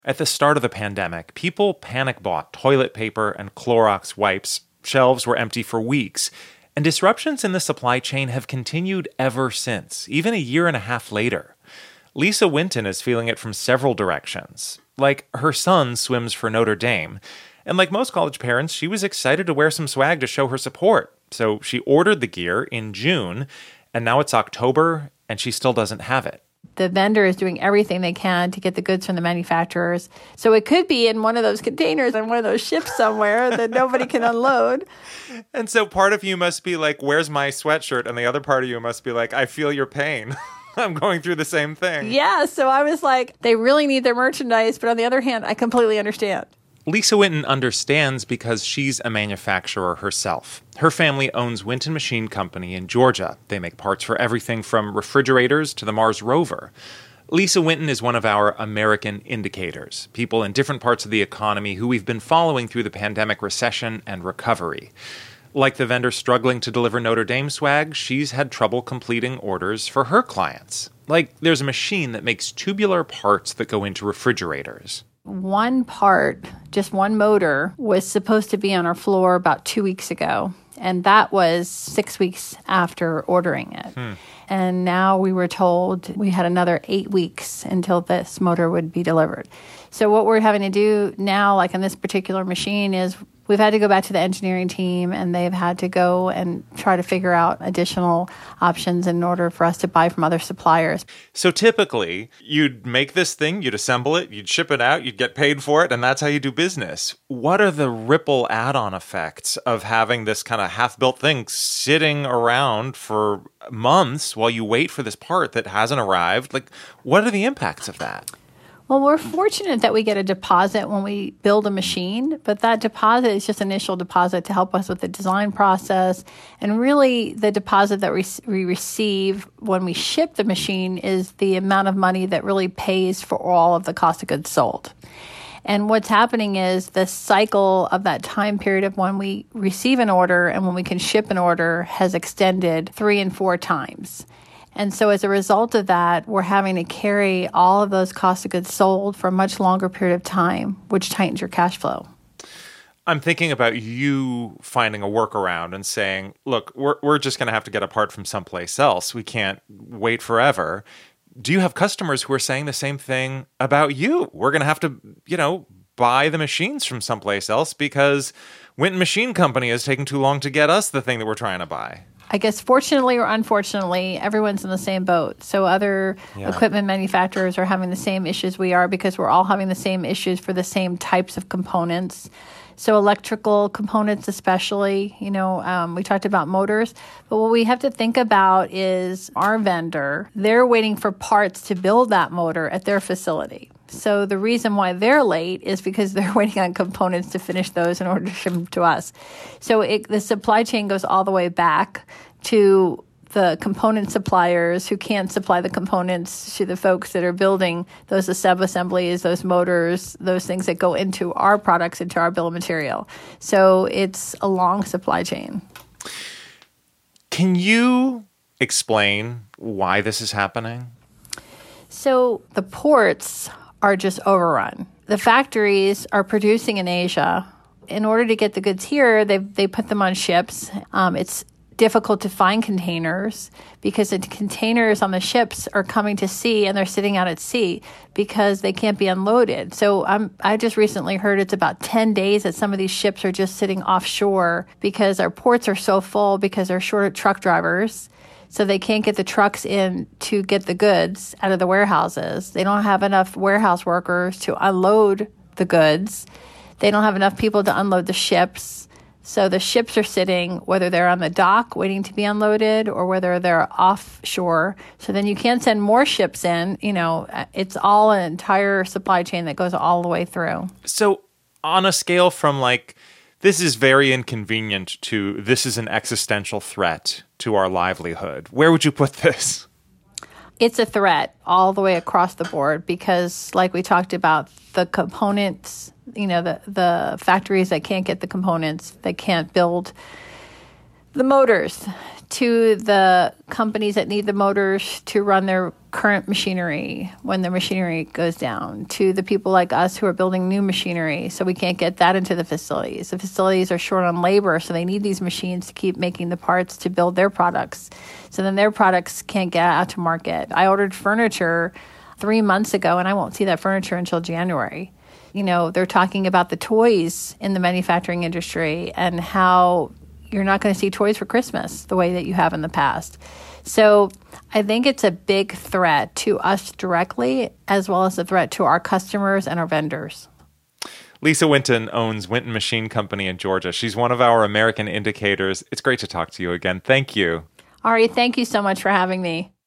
At the start of the pandemic, people panic bought toilet paper and Clorox wipes. Shelves were empty for weeks. And disruptions in the supply chain have continued ever since, even a year and a half later. Lisa Winton is feeling it from several directions. Like, her son swims for Notre Dame. And like most college parents, she was excited to wear some swag to show her support. So she ordered the gear in June, and now it's October, and she still doesn't have it. The vendor is doing everything they can to get the goods from the manufacturers. So it could be in one of those containers on one of those ships somewhere that nobody can unload. And so part of you must be like, where's my sweatshirt? And the other part of you must be like, I feel your pain. I'm going through the same thing. Yeah, so I was like, they really need their merchandise. But on the other hand, I completely understand. Lisa Winton understands because she's a manufacturer herself. Her family owns Winton Machine Company in Georgia. They make parts for everything from refrigerators to the Mars rover. Lisa Winton is one of our American indicators, people in different parts of the economy who we've been following through the pandemic recession and recovery. Like the vendor struggling to deliver Notre Dame swag, she's had trouble completing orders for her clients. Like, there's a machine that makes tubular parts that go into refrigerators. One part, just one motor, was supposed to be on our floor about 2 weeks ago. And that was 6 weeks after ordering it. And now we were told we had another 8 weeks until this motor would be delivered. So what we're having to do now, like on this particular machine, is we've had to go back to the engineering team, and they've had to go and try to figure out additional options in order for us to buy from other suppliers. So typically, you'd make this thing, you'd assemble it, you'd ship it out, you'd get paid for it, and that's how you do business. What are the ripple add-on effects of having this kind of half-built thing sitting around for months while you wait for this part that hasn't arrived? Like, what are the impacts of that? Well, we're fortunate that we get a deposit when we build a machine, but that deposit is just initial deposit to help us with the design process. And really, the deposit that we receive when we ship the machine is the amount of money that really pays for all of the cost of goods sold. And what's happening is the cycle of that time period of when we receive an order and when we can ship an order has extended 3 and 4 times. And so as a result of that, we're having to carry all of those costs of goods sold for a much longer period of time, which tightens your cash flow. I'm thinking about you finding a workaround and saying, look, we're just going to have to get a part from someplace else. We can't wait forever. Do you have customers who are saying the same thing about you? We're going to have to, buy the machines from someplace else because Winton Machine Company is taking too long to get us the thing that we're trying to buy. I guess fortunately or unfortunately, everyone's in the same boat. So other equipment manufacturers are having the same issues we are because we're all having the same issues for the same types of components. So electrical components especially, we talked about motors. But what we have to think about is our vendor, they're waiting for parts to build that motor at their facility. So the reason why they're late is because they're waiting on components to finish those in order to ship them to us. So the supply chain goes all the way back to the component suppliers who can't supply the components to the folks that are building those sub-assemblies, those motors, those things that go into our products, into our bill of material. So it's a long supply chain. Can you explain why this is happening? So the ports are just overrun. The factories are producing in Asia. In order to get the goods here, they put them on ships. It's difficult to find containers because the containers on the ships are coming to sea and they're sitting out at sea because they can't be unloaded. So I just recently heard it's about 10 days that some of these ships are just sitting offshore because our ports are so full because they're short of truck drivers. So they can't get the trucks in to get the goods out of the warehouses. They don't have enough warehouse workers to unload the goods. They don't have enough people to unload the ships. So the ships are sitting, whether they're on the dock waiting to be unloaded or whether they're offshore. So then you can't send more ships in. It's all an entire supply chain that goes all the way through. So on a scale from this is very inconvenient to this is an existential threat to our livelihood, where would you put this? It's a threat all the way across the board because, like we talked about, the components, the factories that can't get the components, that can't build The motors, to the companies that need the motors to run their current machinery when the machinery goes down, to the people like us who are building new machinery so we can't get that into the facilities. The facilities are short on labor, so they need these machines to keep making the parts to build their products. So then their products can't get out to market. I ordered furniture 3 months ago, and I won't see that furniture until January. They're talking about the toys in the manufacturing industry and how you're not going to see toys for Christmas the way that you have in the past. So I think it's a big threat to us directly, as well as a threat to our customers and our vendors. Lisa Winton owns Winton Machine Company in Georgia. She's one of our American indicators. It's great to talk to you again. Thank you. Ari, thank you so much for having me.